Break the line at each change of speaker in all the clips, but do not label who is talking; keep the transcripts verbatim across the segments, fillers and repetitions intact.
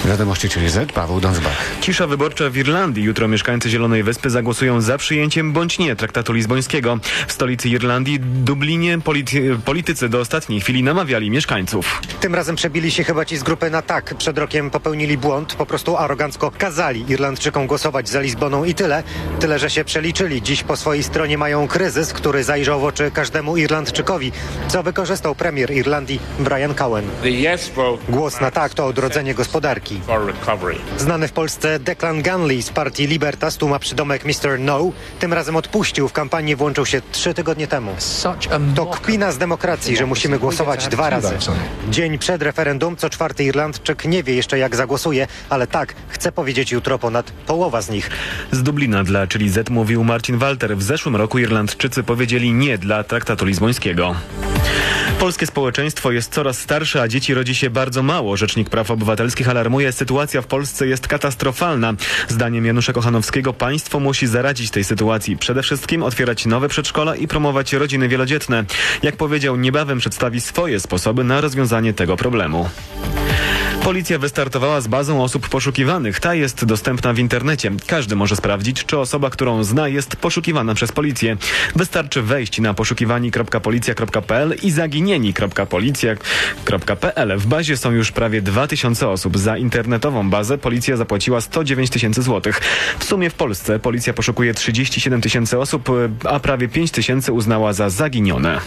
Wiadomości, czyli Z, Paweł Dąsbach.
Cisza wyborcza w Irlandii. Jutro mieszkańcy Zielonej Wyspy zagłosują za przyjęciem bądź nie traktatu lizbońskiego. W stolicy Irlandii, Dublinie, polity- politycy do ostatniej chwili namawiali mieszkańców.
Tym razem przebili się chyba ci z grupy na tak. Przed rokiem popełnili błąd, po prostu arogancko kazali Irlandczykom głosować za Lizboną i tyle. Tyle, że się przeliczyli. Dziś po swojej stronie mają kryzys, który zajrzał w oczy każdemu Irlandczykowi, co wykorzystał premier Irlandii Brian Cowen. Głos na tak to odrodzenie gospodarki. Znany w Polsce Declan Gunley z partii Libertas, tu ma przydomek mister No, tym razem odpuścił. W kampanię włączył się trzy tygodnie temu. To kpina z demokracji, że musimy głosować dwa razy. Dzień przed referendum co czwarty Irlandczyk nie wie jeszcze jak zagłosuje, ale tak, chce powiedzieć jutro ponad połowa z nich.
Z Dublina dla Czyli Z mówił Marcin Walter. W zeszłym roku Irlandczycy powiedzieli nie dla traktatu lizbońskiego. Polskie społeczeństwo jest coraz starsze, a dzieci rodzi się bardzo mało. Rzecznik Praw Obywatelskich alarmuje, sytuacja w Polsce jest katastrofalna. Zdaniem Janusza Kochanowskiego państwo musi zaradzić tej sytuacji. Przede wszystkim otwierać nowe przedszkola i promować rodziny wielodzietne. Jak powiedział, niebawem przedstawi swoje sposoby na rozwiązanie tego problemu. Policja wystartowała z bazą osób poszukiwanych. Ta jest dostępna w internecie. Każdy może sprawdzić, czy osoba, którą zna, jest poszukiwana przez policję. Wystarczy wejść na poszukiwani kropka policja kropka p l i zaginieni kropka policja kropka p l. W bazie są już prawie dwa tysiące osób. Za internetową bazę policja zapłaciła sto dziewięć tysięcy złotych. W sumie w Polsce policja poszukuje trzydzieści siedem tysięcy osób, a prawie pięć tysięcy uznała za zaginione.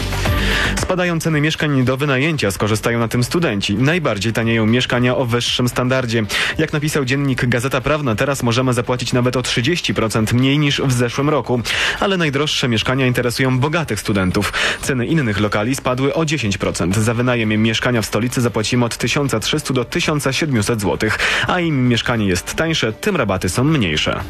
Spadają ceny mieszkań do wynajęcia, skorzystają na tym studenci. Najbardziej tanieją mieszkania o wyższym standardzie. Jak napisał dziennik Gazeta Prawna, teraz możemy zapłacić nawet o trzydzieści procent mniej niż w zeszłym roku. Ale najdroższe mieszkania interesują bogatych studentów. Ceny innych lokali spadły o dziesięć procent. Za wynajem mieszkania w stolicy zapłacimy od tysiąc trzysta do tysiąc siedemset złotych. A im mieszkanie jest tańsze, tym rabaty są mniejsze.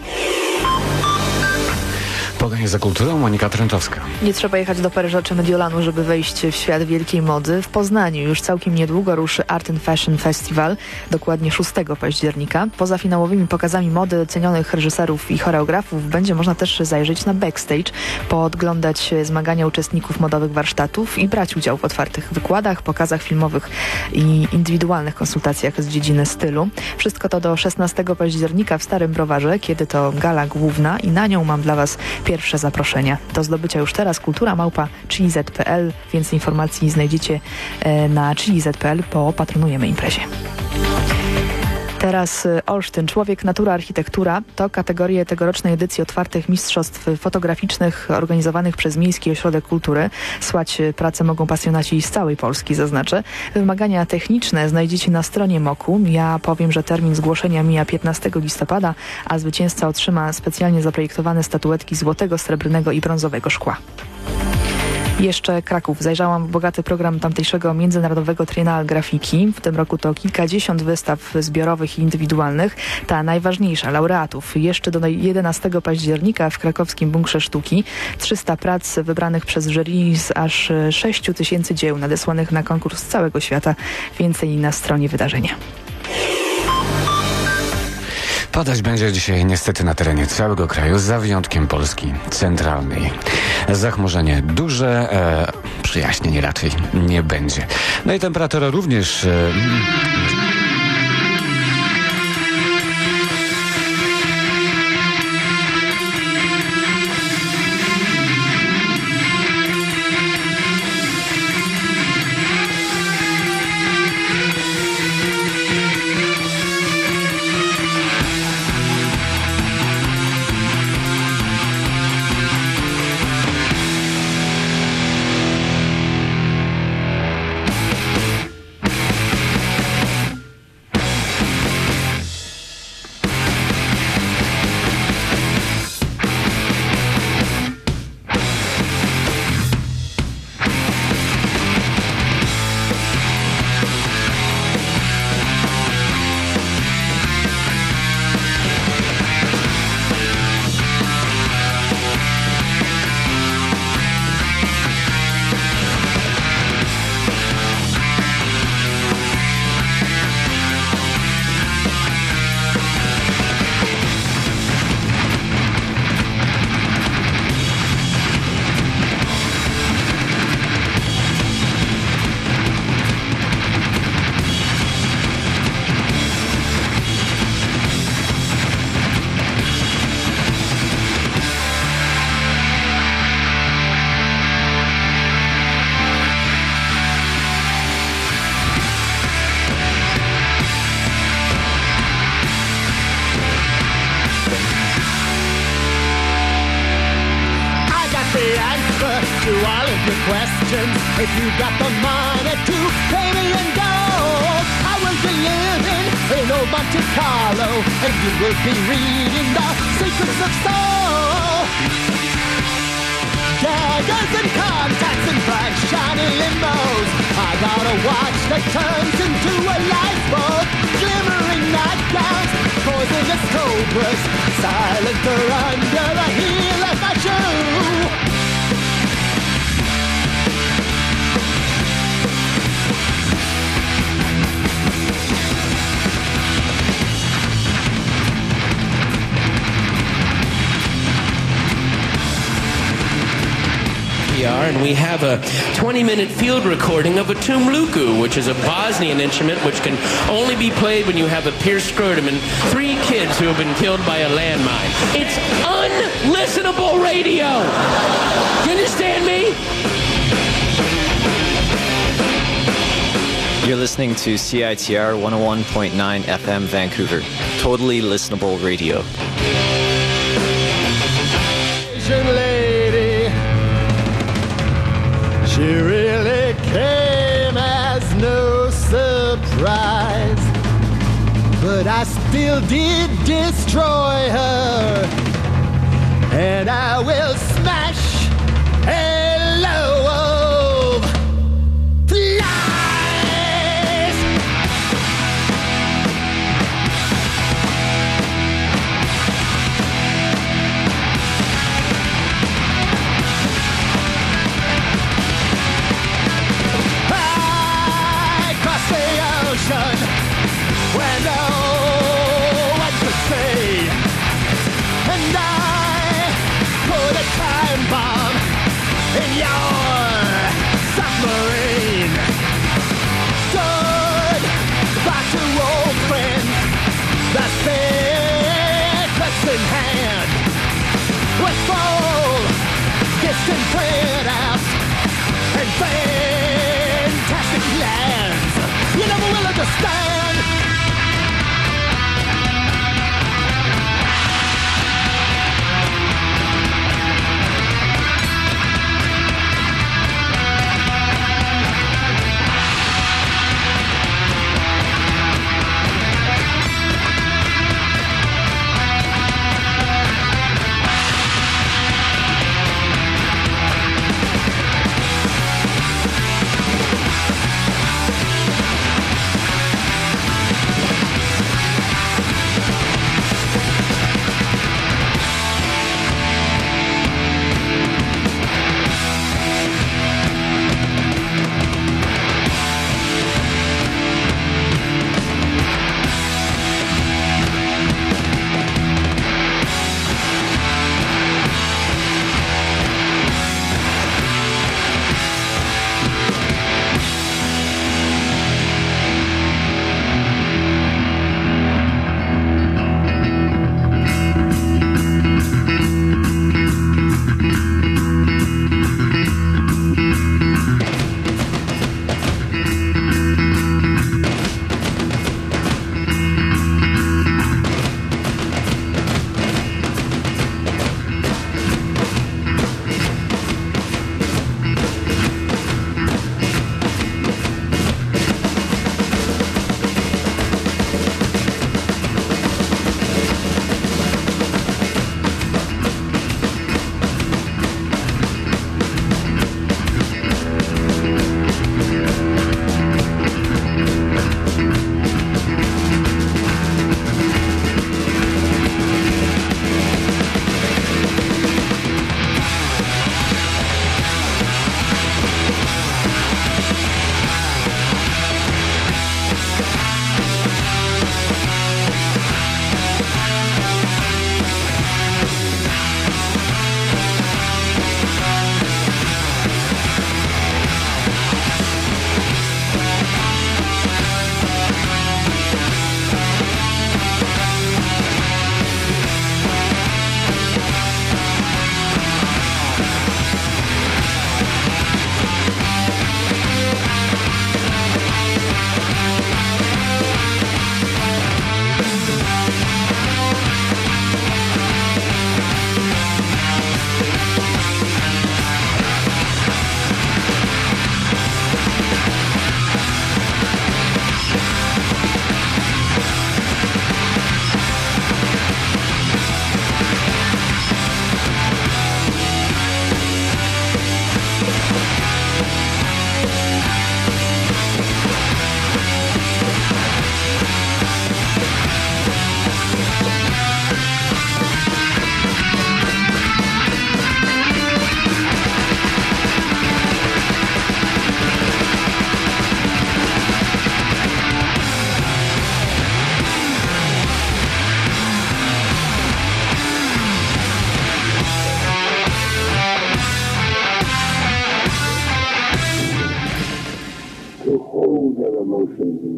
Podanie za kulturą Monika Tręczowska.
Nie trzeba jechać do Paryża czy Mediolanu, żeby wejść w świat wielkiej mody. W Poznaniu już całkiem niedługo ruszy Art and Fashion Festival, dokładnie szóstego października. Poza finałowymi pokazami mody cenionych reżyserów i choreografów będzie można też zajrzeć na backstage, podglądać zmagania uczestników modowych warsztatów i brać udział w otwartych wykładach, pokazach filmowych i indywidualnych konsultacjach z dziedziny stylu. Wszystko to do szesnastego października w Starym Browarze, kiedy to gala główna i na nią mam dla Was pierwsze zaproszenia. Do zdobycia już teraz kultura małpa chili zet kropka p l. Więcej informacji znajdziecie na chili zet kropka p l po Patronujemy imprezie. Teraz Olsztyn. Człowiek, natura, architektura to kategorie tegorocznej edycji otwartych mistrzostw fotograficznych organizowanych przez Miejski Ośrodek Kultury. Słać pracę mogą pasjonaci z całej Polski, zaznaczę. Wymagania techniczne znajdziecie na stronie moku. Ja powiem, że termin zgłoszenia mija piętnastego listopada, a zwycięzca otrzyma specjalnie zaprojektowane statuetki złotego, srebrnego i brązowego szkła. Jeszcze Kraków. Zajrzałam w bogaty program tamtejszego Międzynarodowego Triennale Grafiki. W tym roku to kilkadziesiąt wystaw zbiorowych i indywidualnych. Ta najważniejsza laureatów jeszcze do jedenastego października w krakowskim Bunkrze Sztuki. trzysta prac wybranych przez jury z aż sześć tysięcy dzieł nadesłanych na konkurs z całego świata. Więcej na stronie wydarzenia.
Padać będzie dzisiaj niestety na terenie całego kraju, za wyjątkiem Polski centralnej. Zachmurzenie duże, e, przyjaśnień raczej nie będzie. No i temperatura również... E,
your questions. If you got the money to pay me in gold, I will be living in old Monte Carlo, and you will be reading the secrets of soul. Daggers and contacts and bright shiny limos. I got a watch that turns into a lifeboat. Glimmering nightgowns, poisonous cobras, silencer under the heel of my shoe.
And we have a twenty-minute field recording of a tumluku, which is a Bosnian instrument which can only be played when you have a pierced scrotum and three kids who have been killed by a landmine. It's unlistenable radio. You understand me?
You're listening to C I T R one oh one point nine F M Vancouver. Totally listenable radio.
She really came as no surprise, but I still did destroy her, and I will smash a load of flies. Where no one could see, and I put a time bomb in your submarine. Stood by two old friends, the secrets in hand, with full distant printouts and fantastic plans. You never will understand.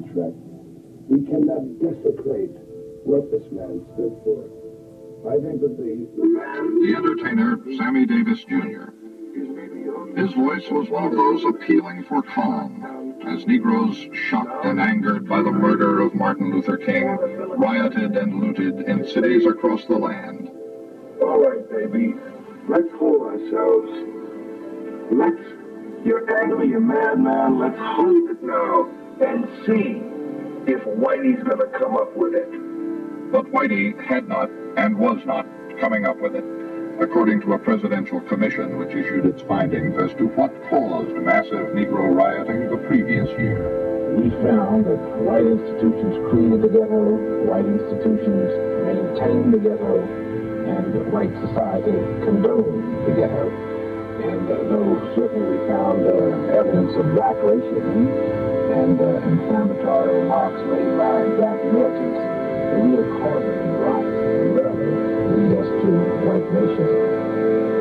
American threat. We cannot desecrate what this man stood for. I think that the...
The entertainer, Sammy Davis Junior His voice was one of those appealing for calm, as Negroes, shocked and angered by the murder of Martin Luther King, rioted and looted in cities across the land.
All right, baby, let's hold ourselves. Let's, you're angry, you're mad, man, let's hold it now and see if Whitey's gonna come up with it.
But Whitey had not and was not coming up with it, according to a presidential commission which issued its findings as to what caused massive Negro rioting the previous year.
We found that white institutions created the ghetto, white institutions maintained the ghetto, and white society condoned the ghetto. And uh, though certainly we found uh, evidence of black racism and uh, inflammatory remarks made by black militants, the real cause of the riots rarely lead us to white racism.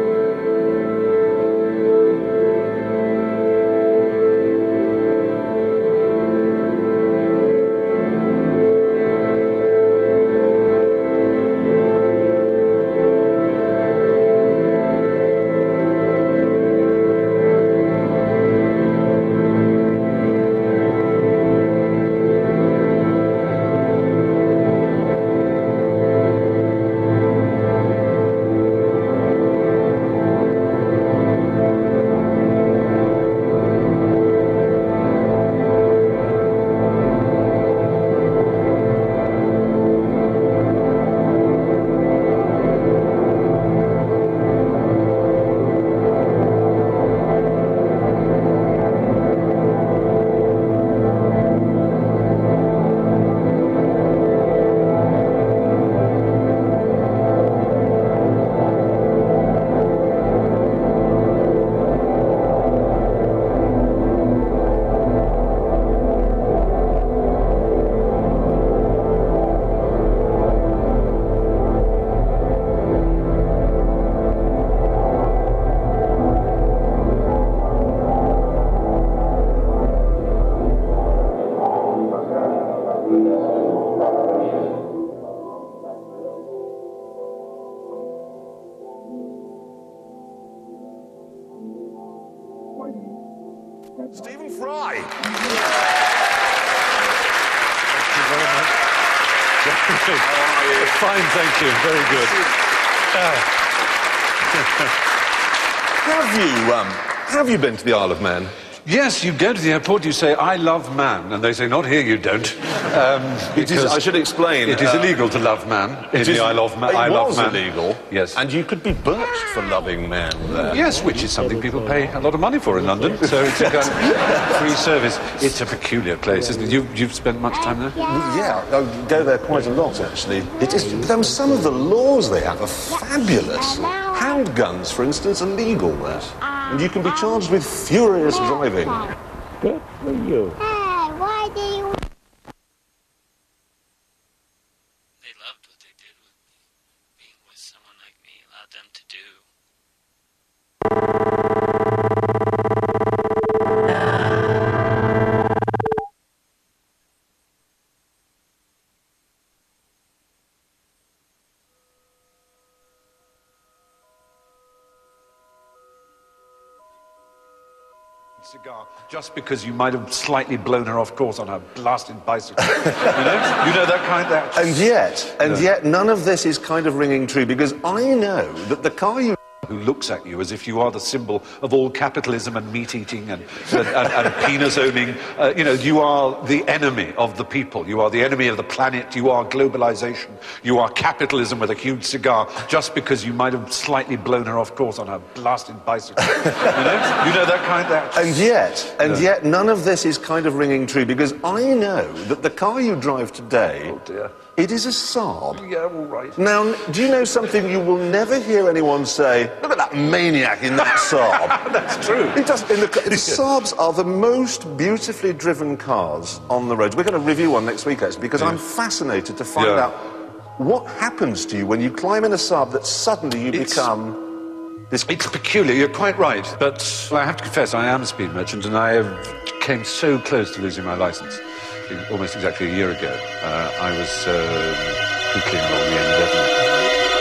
Stephen Fry.
Thank you very much. Fine, thank you. Very good. Uh, have you um, have you been to the Isle of Man? Yes, you go to the airport, you say, I love man, and they say, not here, you don't. Um,
it is, I should explain.
It is
uh,
illegal to love man in
is,
the Isle of Man.
It
I
was
love man.
illegal.
Yes.
And you could be birched for loving man there.
Yes, which is something people pay a lot of money for in London, so it's a kind of free service. It's a peculiar place, isn't it? You, you've spent much time there?
Yeah, I go there quite a lot, actually. It is, though some of the laws they have are fabulous. Handguns, for instance, are legal there. And you can be charged with furious driving.
Good for you.
Hey, why do you...
They loved what they did with being with someone like me, allowed them to do.
Cigar, just because you might have slightly blown her off course on her blasted bicycle. you know, you know that kind of that.
And yet, and no. yet, none of this is kind of ringing true, because I know that the car you
who looks at you as if you are the symbol of all capitalism and meat-eating and, and, and, and penis-owning. Uh, you know, you are the enemy of the people. You are the enemy of the planet. You are globalization. You are capitalism with a huge cigar, just because you might have slightly blown her off course on her blasted bicycle. you know, you know that kind of that.
And yet, and no. yet, none of this is kind of ringing true, because I know that the car you drive today...
Oh, dear.
It is a Saab.
Yeah, all right.
Now, do you know something? You will never hear anyone say, look at that maniac in that Saab.
That's true.
It does, in the, the Saabs are the most beautifully driven cars on the roads. We're going to review one next week, actually, because yeah. I'm fascinated to find yeah. out what happens to you when you climb in a Saab that suddenly you it's, become this...
It's peculiar, you're quite right. But well, I have to confess, I am a speed merchant, and I have came so close to losing my licence. exactly, almost exactly a year ago, uh, I was uh, pootling along the N Devon.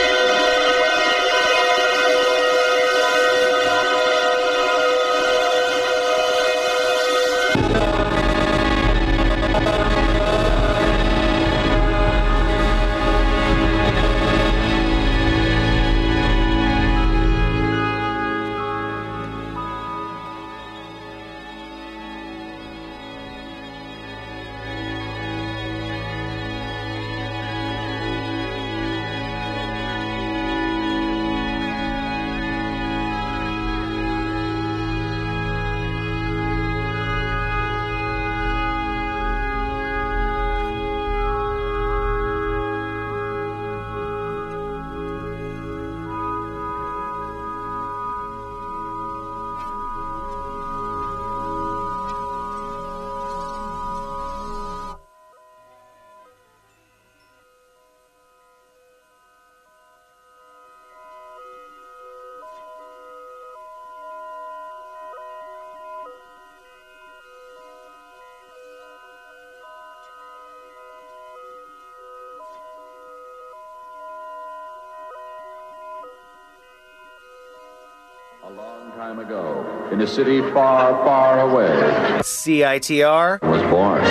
A long time ago, in a city far, far away,
C I T R
was born.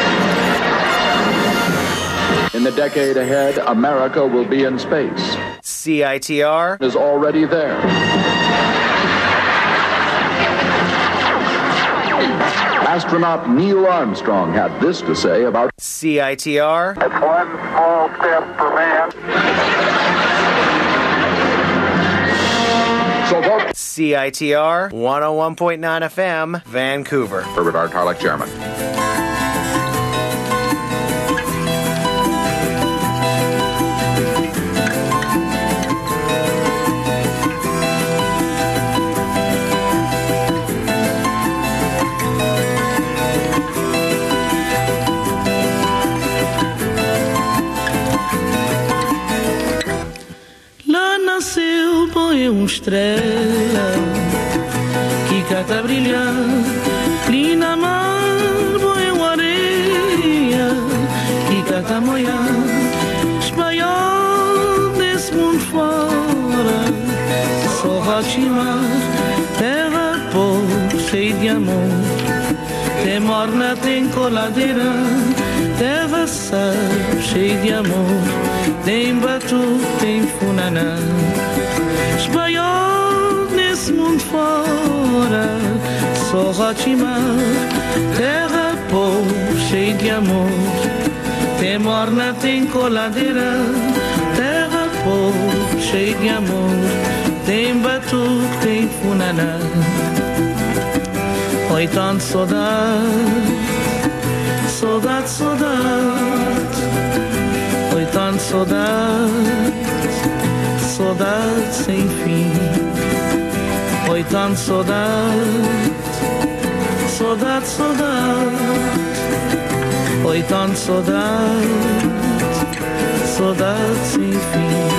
In the decade ahead, America will be in space.
C I T R
is already there. Astronaut Neil Armstrong had this to say about
C I T R.
It's one small step for man.
So vote
C I T R one oh one point nine F M, Vancouver.
Herbert R. Tarlek, Chairman.
Uma estrela que cata brilhar ali na mar, boa uma areia que cata moiar, espanhol desse mundo fora, só rotimar, terra pobre, cheia de amor, tem morna, tem coladeira, terra sal, cheia de amor, tem batu, tem funaná. Espanhol nesse mundo fora, só rotimar, terra pobre, cheia de amor, tem morna, tem coladeira, terra pobre, cheia de amor, tem batuque, tem funaná. Oi, tanto saudade, saudade, saudade, oi, tanto saudade, saudade sem fim. Oi, tanto saudade, saudade, saudade. Oi, tanto saudade, saudade sem fim.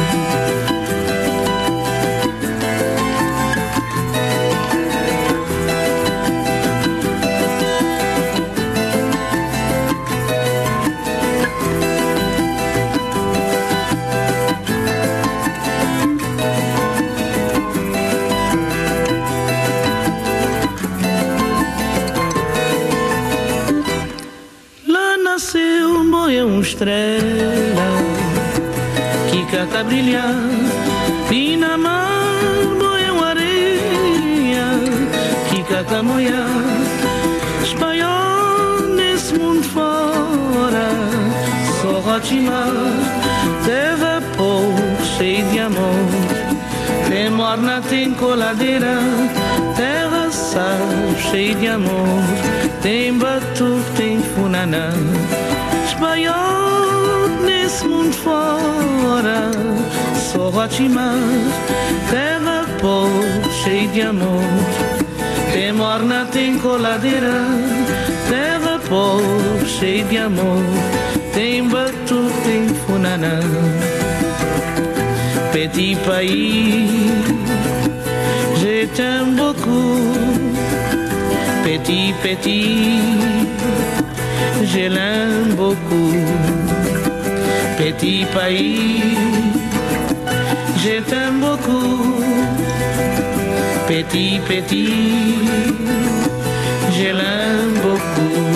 Estrela que cata brilhar e na mar boia uma areia que cata moiar, espanhol nesse mundo fora, só rotimar, terra pobre, cheia de amor, tem morna, tem coladeira, terra sal, cheia de amor, tem batuque, tem funaná. Espanhol nesse mundo fora, só rotimar, terra pobre, cheia de amor, tem morna, tem coladeira, terra pobre, cheia de amor, tem batuque, tem funaná. Petit pays, je t'aime beaucoup, petit, petit, je l'aime beaucoup. Petit pays, je t'aime beaucoup. Petit, petit, je l'aime beaucoup.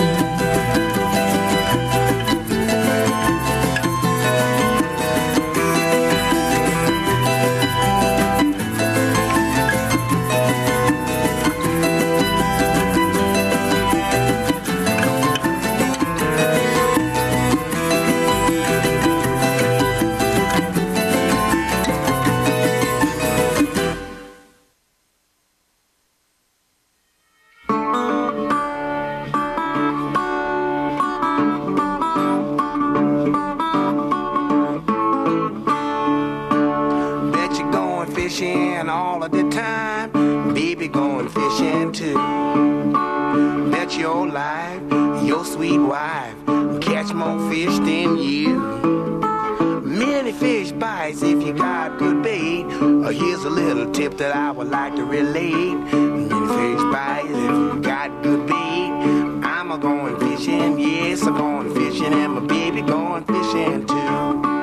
That I would like to relate. Many fish bites if you got good bait. I'm a going fishing, yes, I'm going fishing, and my baby going fishing too.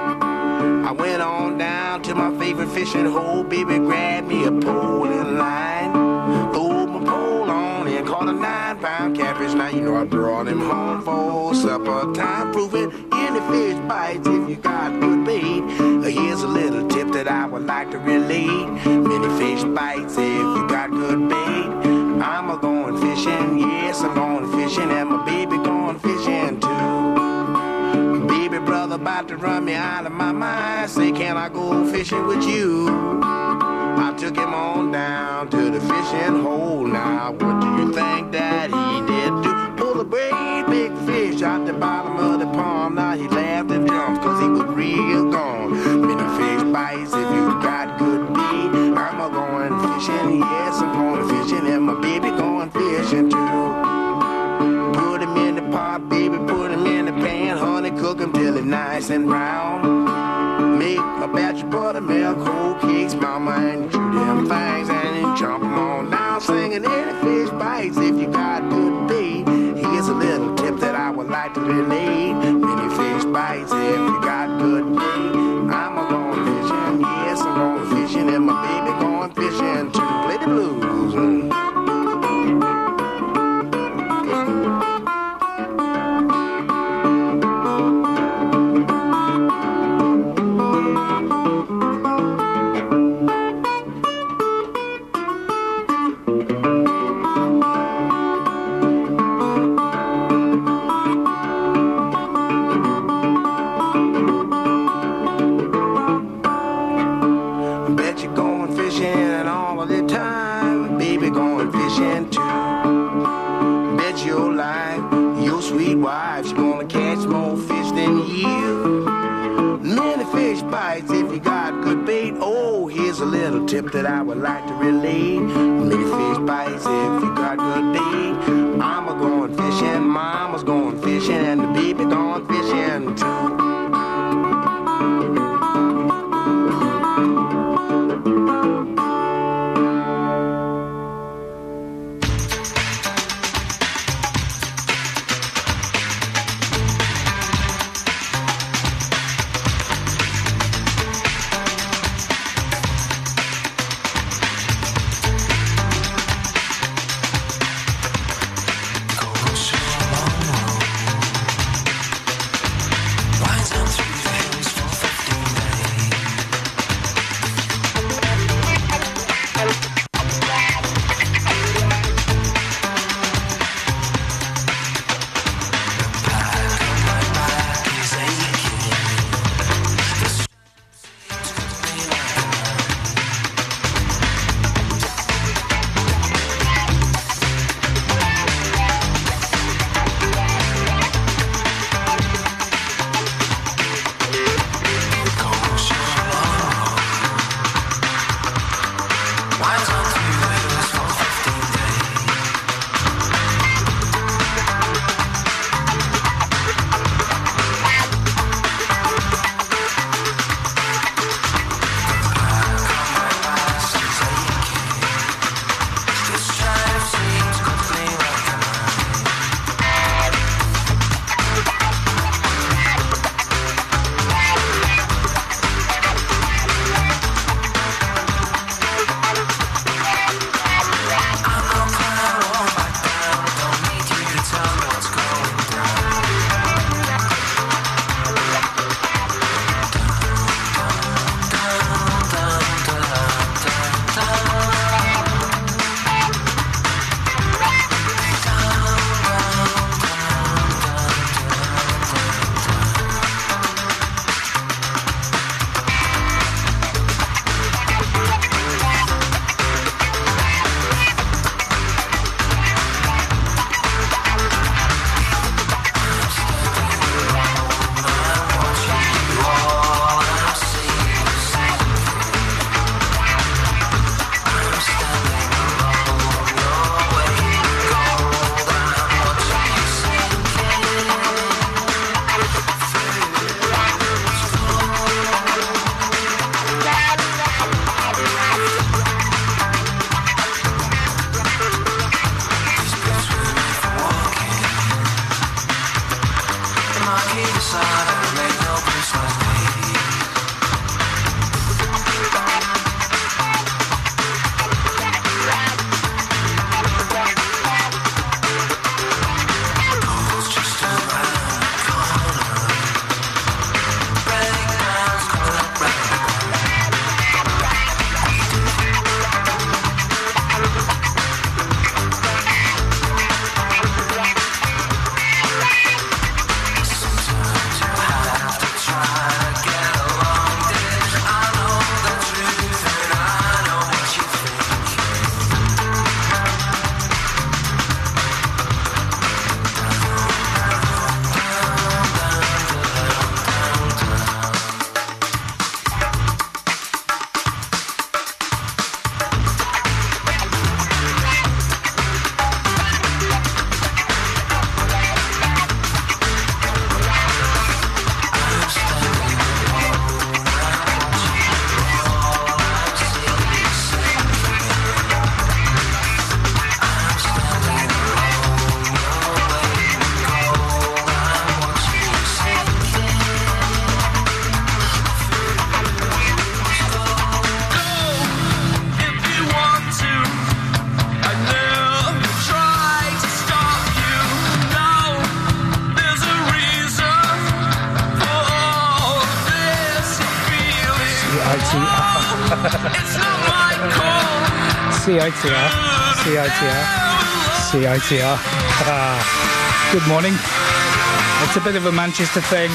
I went on down to my favorite fishing hole, baby grabbed me a pole and line, threw my pole on and caught a nine pound catfish. Now you know I brought him home for supper time, proving any fish bites if you got good bait. Here's a little tip that I would like to relate. Many fish bites if you got good bait. I'm a going fishing, yes, I'm going fishing, and my baby going fishing too. Baby brother about to run me out of my mind, say can I go fishing with you? I took him on down to the fishing hole. Now what do you think that he did do? Pull a great big fish out the bottom of the pond. Now he laughed and jumped cause he was real gone. Many fish bites if you got good bait. I'm a going fishing, yes I'm going fishing, and my baby going fishing too. Put him in the pot, baby, put him in the pan, honey, cook him till he's nice and brown. Make a batch of buttermilk, whole cakes, mama, and chew them things and then jump them on down, singing any fish bites if you got good bait. Here's a little tip that I would like to relate. Many fish bites if you got good bait. I'm a going fishing, yes I'm going fishing, and my baby going fishing too. Play the blues. Mm. Tip that I would like to relate. Many fish bites if you got good bait. I'm a going fishing, mama's going fishing, and the baby going fishing too.
C I T R, C I T R, C I T R. Ah, good morning. It's a bit of a Manchester thing.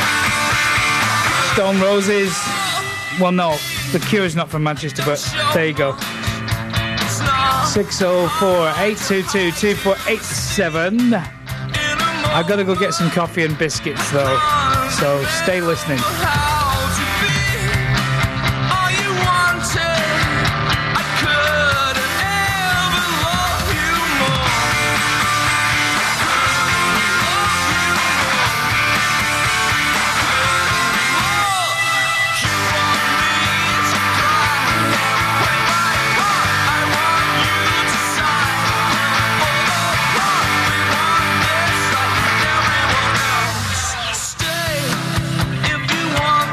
Stone Roses. Well, no, The Cure's not from Manchester, but there you go. six oh four, eight two two, two four eight seven. I've got to go get some coffee and biscuits, though, so stay listening.
Stay if you want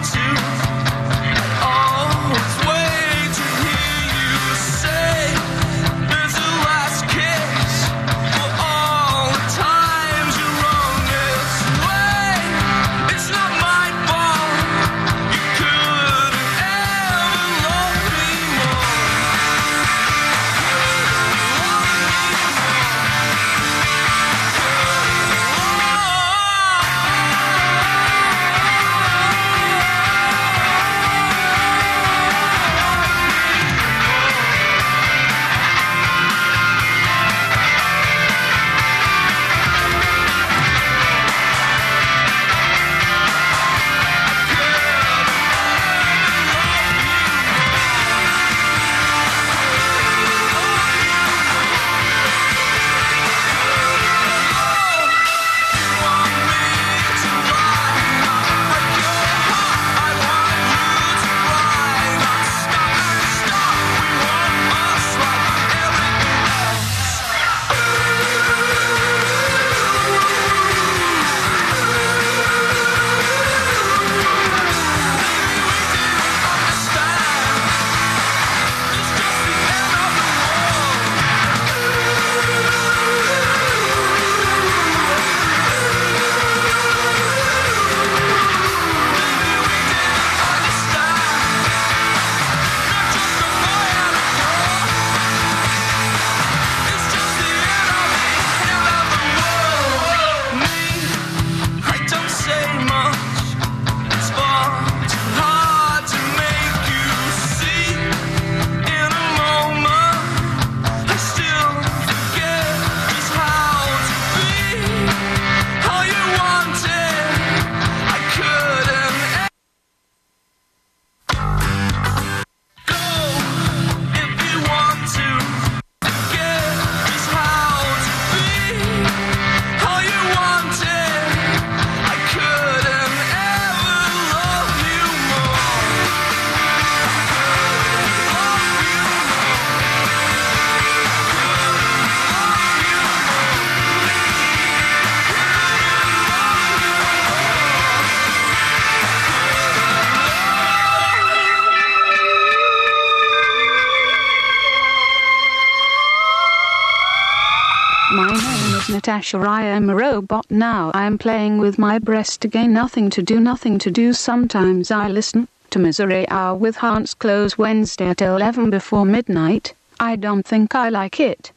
Natasha. I am a robot now. I am playing with my breast again. Nothing to do, nothing to do. Sometimes I listen to Misery Hour with Hans Close Wednesday at eleven before midnight. I don't think I like it.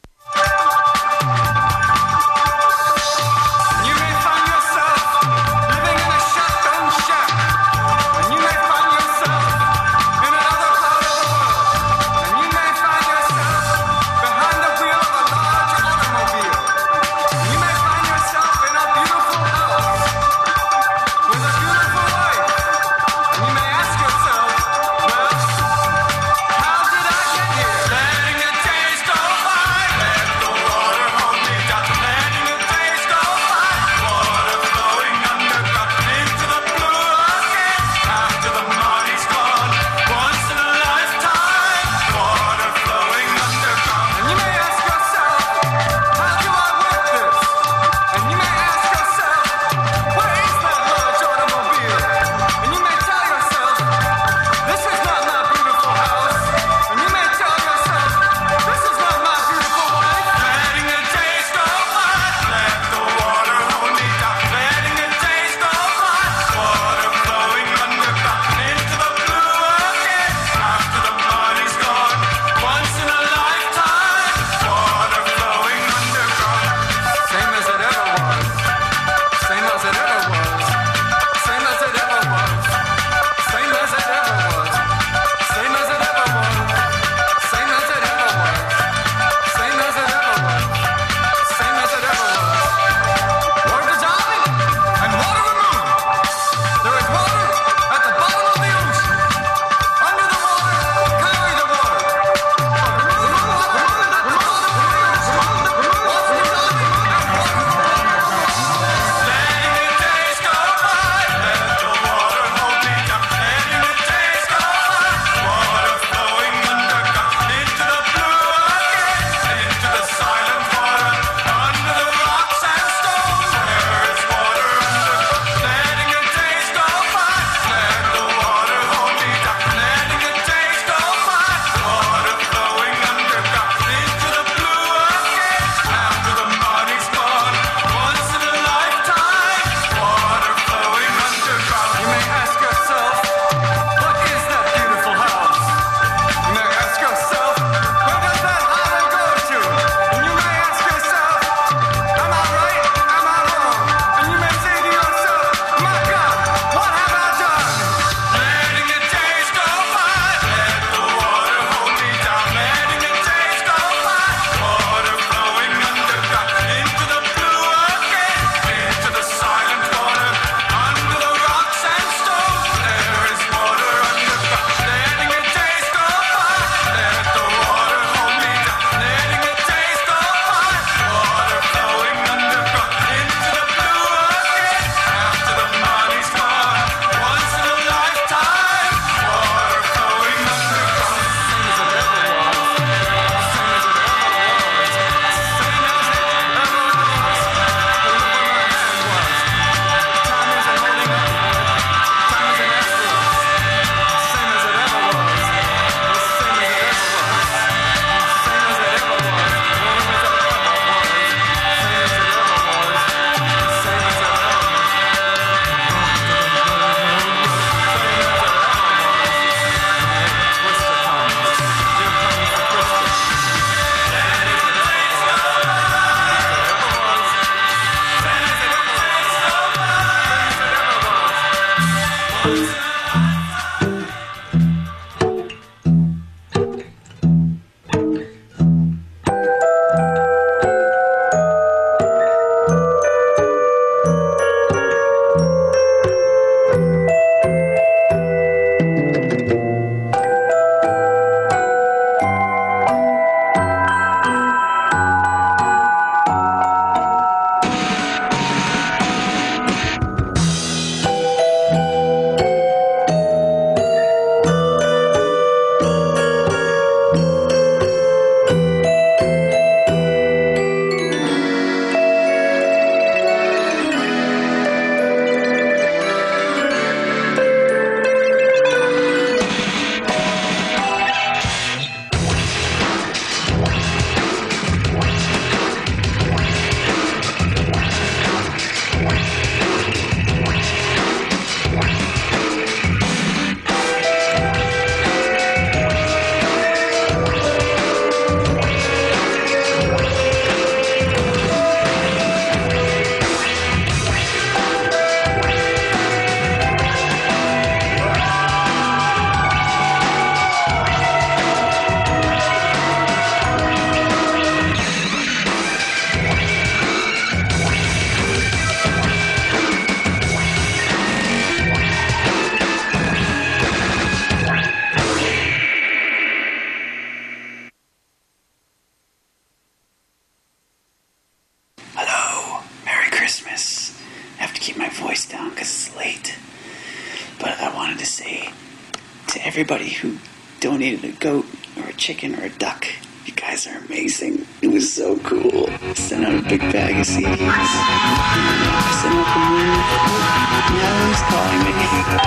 But I wanted to say to everybody who donated a goat or a chicken or a duck, you guys are amazing. It was so cool. Sent out a big bag of C Ds. Sent out the move. Now he's calling me.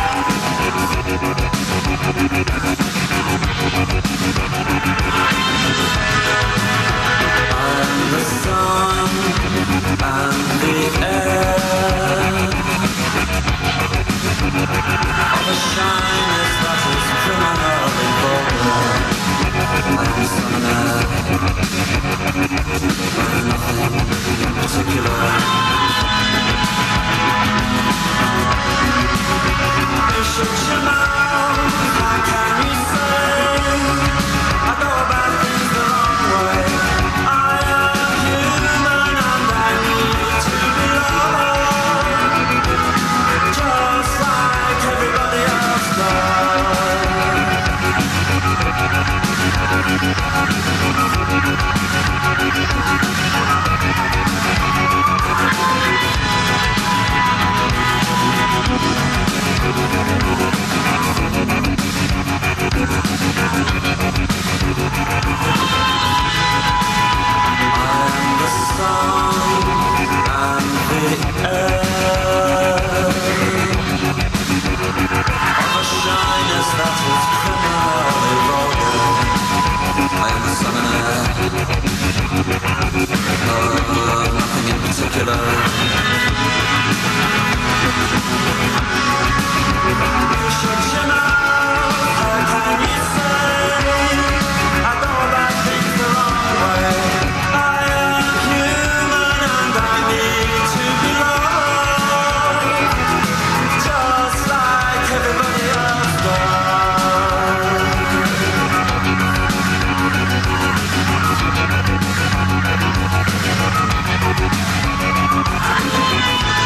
I'm the sun and the air of a shyness that is criminally vulgar. I'm summoner, but nothing in particular. You shut your mouth, how can you say I go about things the wrong way? I am human and I need to be loved, just like everybody else I'm the sun and the air of a shyness that is criminally vulgar. I am the summoner of nothing in particular. You should shut up. How can you say I go about things the wrong way? I am human and I need to be loved, just like everybody else does.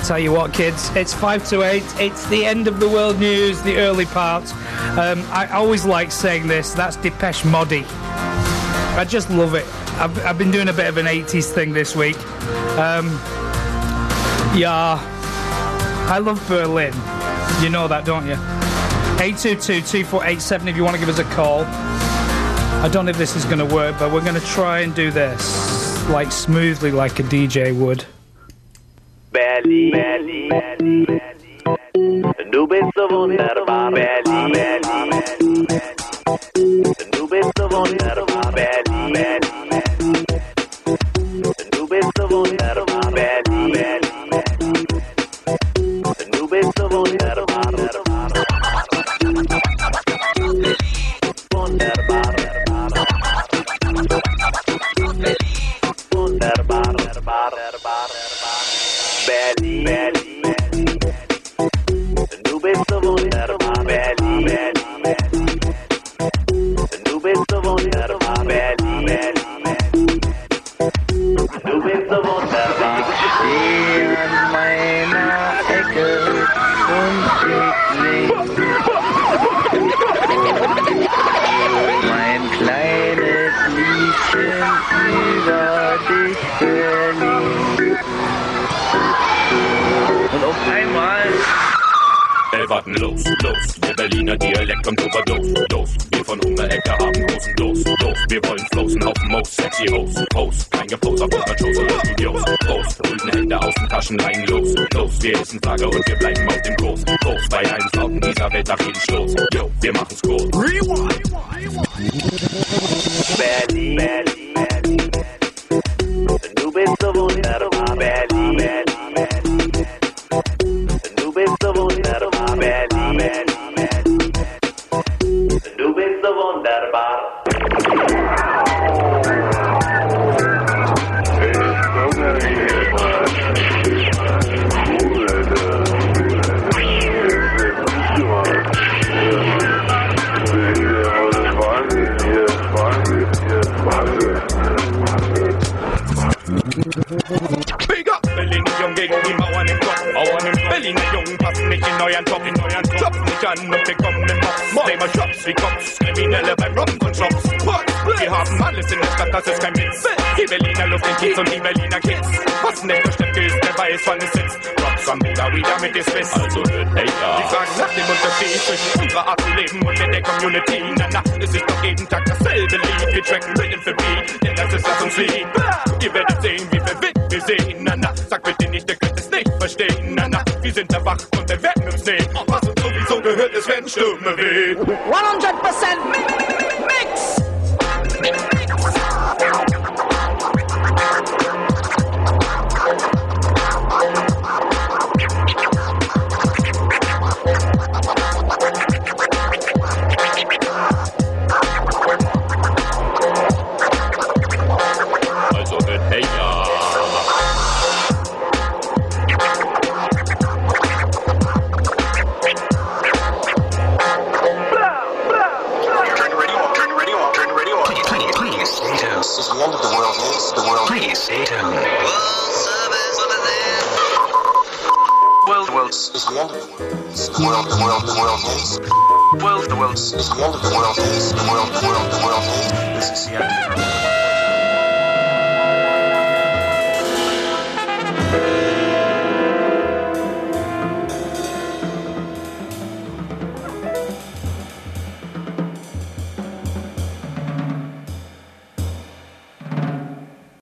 tell you what, kids, it's five to eight. It's the end of the world news, the early part. Um, I always like saying this. That's Depeche Mode. I just love it. I've, I've been doing a bit of an eighties thing this week. Um, yeah, I love Berlin. You know that, don't you? eight two two, two four eight seven if you want to give us a call. I don't know if this is going to work, but we're going to try and do this like smoothly like a D J would.
Berlin, Berlin, Berlin, Berlin. Du bist so wunderbar, Berlin, Berlin. Du bist so wunderbar, Berlin, Berlin. Du bist so wunderbar, Berlin, Berlin. Du bist so wunderbar, wunderbar. Wunderbar, wunderbar. Berlin, Berlin. Du bist so wunderbar, Berlin, Berlin. Du bist so wunderbar, Berlin, Berlin. Du bist so wunderbar.
Ich stehe an meiner Ecke und ich sing mein kleines Liedchen über dich, Berlin. Und auf einmal
Ey, warten, los, los, der Berliner Dialekt kommt overdose, los. Wir von unserer Ecke haben großen Los, los. Wir wollen flossen auf dem Most sexy Host, Host. Kein Gepose auf unseren Shows oder Studios, Prost. Brüden Hände aus den Taschen rein, los, los. Wir essen Flagge und wir bleiben auf dem Kurs, Kurs. Bei allen Flauten dieser Welt nach jedem Stoß, yo, wir machen's groß. Rewind!
Berlin, Berlin, Berlin. Du bist so wunderbar, Berlin, Berlin. Du bist so wunderbar, Berlin, Berlin. Du bist so wunderbar.
Big up! Berliner Jungen gegen die Mauern im Kopf, Mauern im Kopf. Berliner Jungen passen nicht in euren Topf, in euren Topf. Klopfen nicht an und bekommen den Box. Thema Shops wie Cops, Kriminelle beim Robben und Shops. Wir haben alles in der Stadt, das ist kein Witz. Die Berliner Luft, den Kiez und die Berliner Kids. Was nicht versteckt ist, wer weiß, wann es sitzt. Props am Bruder, wieder mit dir Swiss. Also hört, hey, ja. Die fragen nach dem Unterschied zwischen unserer Art zu leben und der Community. Na, na, es ist doch jeden Tag dasselbe Lied. Wir tracken Rhythm für Beat, denn das ist, was uns lieb. Ihr werdet sehen, wie verwirrt wir sehen. Na, na, sag bitte nicht, ihr könnt es nicht verstehen. Na, na, wir sind da wach und wir werden uns nehmen. Was uns sowieso gehört ist, wenn Stürme wehen.
hundert Prozent Mix!
Also hört, hey, ja.
This is the end of the world news. The world. Please stay tuned. World, world is the end of the world. The world, the world, the world news. World, the world is the end of the world news. The world, the world, the world news. This is the end of the world.